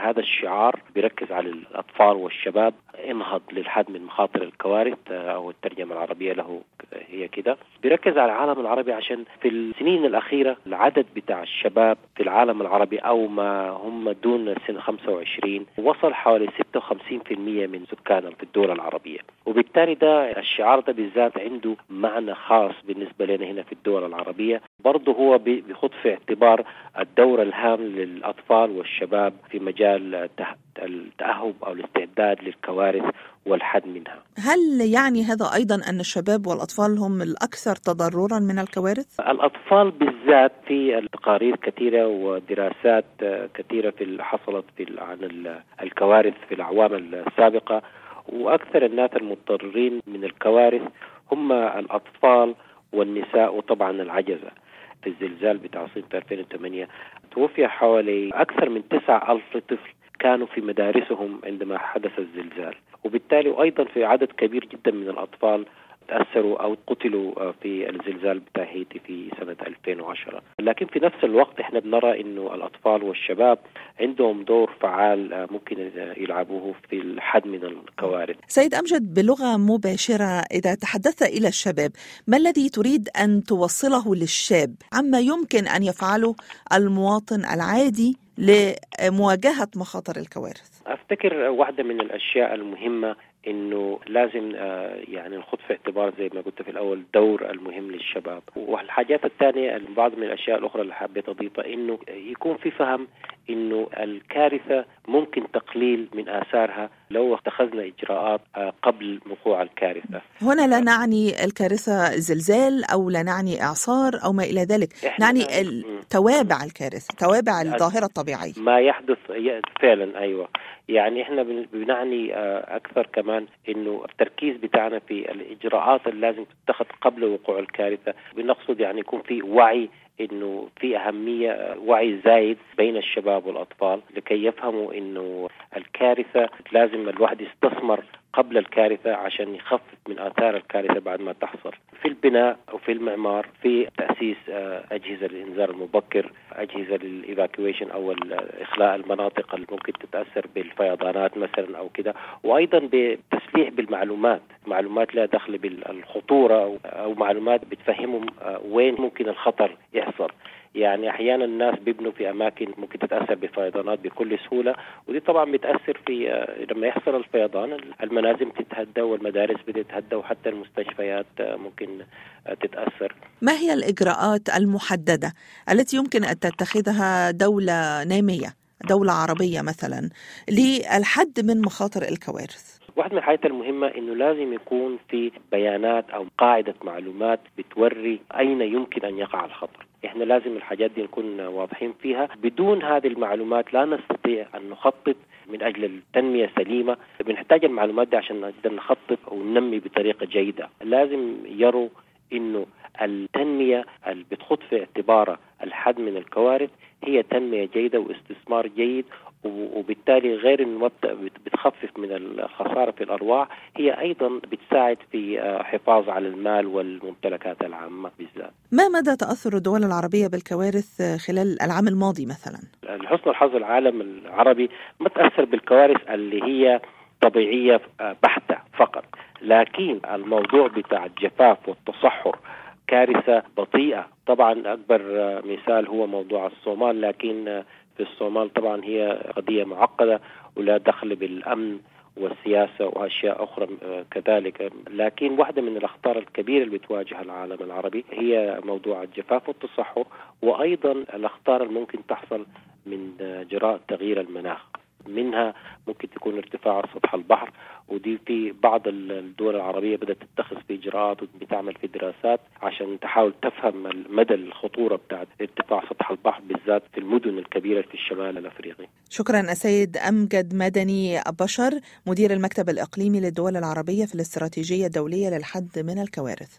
هذا الشعار بيركز على الأطفال والشباب، انهض للحد من مخاطر الكوارث، أو الترجمة العربية له هي كده. بيركز على العالم العربي عشان في السنين الأخيرة العدد بتاع الشباب في العالم العربي أو ما هم دون سن 25 وصل حوالي 56% من سكان في الدول العربية، وبالتالي ده الشعار ده بالذات عنده معنى خاص بالنسبة لنا هنا في الدول العربية. برضه هو بيخط في اعتبار الدور الهام للأطفال والشباب في مجال التأهب أو الاستعداد للكوارث والحد منها. هل يعني هذا أيضا أن الشباب والأطفال هم الأكثر تضررا من الكوارث؟ الأطفال بالذات في تقارير كثيرة ودراسات كثيرة حصلت عن الكوارث في الأعوام السابقة، وأكثر الناس المضطرين من الكوارث هم الأطفال والنساء وطبعا العجزة. في الزلزال بتاع صين في 2008 توفي حوالي أكثر من 9,000 طفل كانوا في مدارسهم عندما حدث الزلزال، وبالتالي أيضا في عدد كبير جدا من الأطفال تأثروا أو قتلوا في الزلزال بتاع هايتي في سنة 2010. لكن في نفس الوقت احنا بنرى إنه الأطفال والشباب عندهم دور فعال ممكن يلعبوه في الحد من الكوارث. سيد أمجد، بلغة مباشرة إذا تحدثت إلى الشباب، ما الذي تريد أن توصله للشاب عما يمكن أن يفعله المواطن العادي لمواجهة مخاطر الكوارث؟ أفتكر واحدة من الأشياء المهمة إنه لازم يعني نخط في اعتبار زي ما قلت في الأول دور المهم للشباب. والحاجات الثانية بعض من الأشياء الأخرى اللي حبيت أضيفها إنه يكون في فهم إنه الكارثة ممكن تقليل من آثارها لو اتخذنا إجراءات قبل وقوع الكارثة. هنا لا نعني الكارثة زلزال أو لا نعني إعصار أو ما إلى ذلك، نعني توابع الكارثة، توابع الظاهرة الطبيعية ما يحدث فعلا. أيوة، يعني إحنا بنعني أكثر كمان إنه التركيز بتاعنا في الإجراءات اللي لازم تتخذ قبل وقوع الكارثة. بنقصد يعني يكون في وعي، إنه في أهمية وعي زايد بين الشباب والأطفال لكي يفهموا إنه الكارثة لازم الواحد يستثمر قبل الكارثة عشان يخفف من آثار الكارثة بعد ما تحصل، في البناء وفي المعمار، في تأسيس أجهزة للإنذار المبكر، أجهزة للإيفاكويشن أو إخلاء المناطق اللي ممكن تتأثر بالفيضانات مثلا أو كده، وأيضا بتسليح بالمعلومات، معلومات لا دخل بالخطورة أو معلومات بتفهمهم وين ممكن الخطر يحصل. يعني أحيانا الناس بيبنوا في أماكن ممكن تتأثر بفيضانات بكل سهولة، ودي طبعا بتأثر في لما يحصل الفيضان المنازل تتهدى والمدارس بتتهدى وحتى المستشفيات ممكن تتأثر. ما هي الإجراءات المحددة التي يمكن أن تتخذها دولة نامية، دولة عربية مثلا، للحد من مخاطر الكوارث؟ واحد من الحاجات المهمة إنه لازم يكون في بيانات أو قاعدة معلومات بتوري أين يمكن أن يقع الخطر. إحنا لازم الحاجات دي نكون واضحين فيها. بدون هذه المعلومات لا نستطيع أن نخطط من أجل التنمية سليمة. بنحتاج المعلومات دي عشان نقدر نخطط أو ننمي بطريقة جيدة. لازم يروا إنه التنمية اللي بتخط في اعتبارها الحد من الكوارث هي تنمية جيدة واستثمار جيد، وبالتالي غير انه بتخفف من الخسارة في الأرواح، هي أيضا بتساعد في حفاظ على المال والممتلكات العامة بالذات. ما مدى تأثر الدول العربية بالكوارث خلال العام الماضي مثلا؟ لحسن الحظ العالم العربي ما تأثر بالكوارث اللي هي طبيعية بحتة فقط، لكن الموضوع بتاع الجفاف والتصحر كارثة بطيئة. طبعا أكبر مثال هو موضوع الصومال، لكن في الصومال طبعا هي قضية معقدة ولا دخل بالأمن والسياسة وأشياء أخرى كذلك. لكن واحدة من الأخطار الكبيرة اللي بتواجه العالم العربي هي موضوع الجفاف والتصحر، وأيضا الأخطار اللي ممكن تحصل من جراء تغيير المناخ. منها ممكن تكون ارتفاع سطح البحر، ودي في بعض الدول العربية بدأت تتخذ في إجراءات وبتعمل في دراسات عشان تحاول تفهم مدى الخطورة بتاعت ارتفاع سطح البحر بالذات في المدن الكبيرة في الشمال الأفريقي. شكرا السيد أمجد مدني بشر، مدير المكتب الإقليمي للدول العربية في الاستراتيجية الدولية للحد من الكوارث.